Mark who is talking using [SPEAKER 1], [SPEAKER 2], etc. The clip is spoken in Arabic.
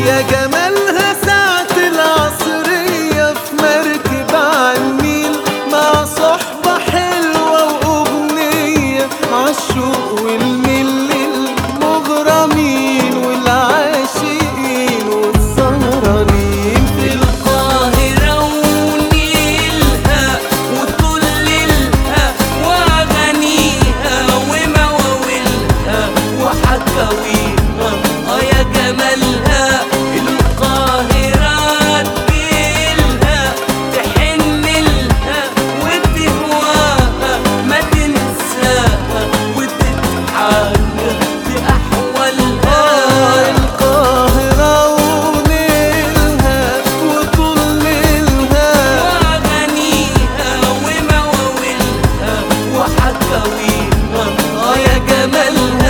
[SPEAKER 1] يا جمالها ساعة العصرية في مركب عالنيل مع صحبة حلوة وأغنية عالشوق والميل للمغرمين والعاشقين والسهرانين في
[SPEAKER 2] القاهرة ونيلها وطللها وأغانيها ومواويلها وحكاويها يا جمالها. القاهرة تجيلها تحنلها وتهواها ما تنساها وتتحنى بأحوالها.
[SPEAKER 1] القاهرة ونيلها وطللها
[SPEAKER 2] وأغانيها ومواويلها وحكاويها يا جمالها.